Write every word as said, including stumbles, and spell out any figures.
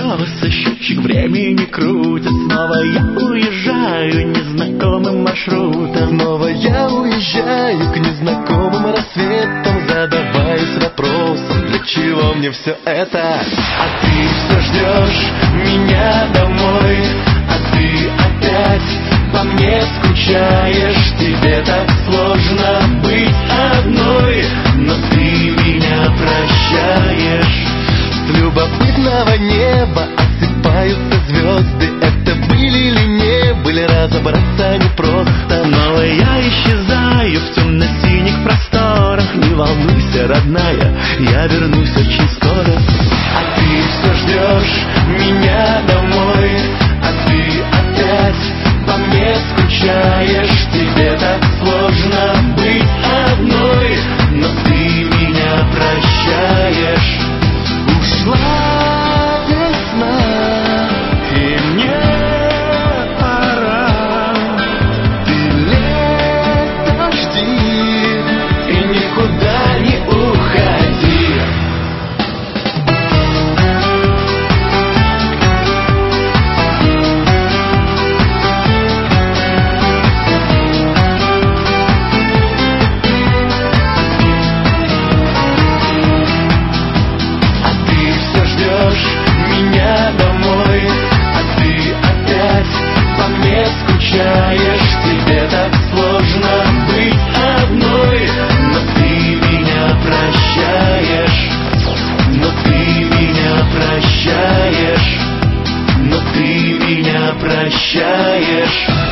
колеса, счетчик времени крутит. Снова я уезжаю незнакомым маршрутом. Снова я уезжаю к незнакомым рассветам. Задаваюсь вопросом, для чего мне все это? А ты все ждешь меня домой, а ты опять по мне скучаешь. Тебе так сложно быть одной, но ты меня прощаешь. С любопытного неба осыпаются звезды. Это были или не были, разобраться непросто. Снова я исчезаю в темно-синих просторах. Не волнуйся, родная, я вернусь очень скоро. А ты все ждешь меня домой, а ты опять по мне скучаешь. Тебе так сложно быть одной, но ты меня прощаешь. Ушла весна, И мне пора. ты лето жди И никуда не уходи. А ты все ждешь меня домой, а ты опять по мне скучаешь. Тебе так сложно быть одной, но ты меня прощаешь. Но ты меня прощаешь. Но ты меня прощаешь.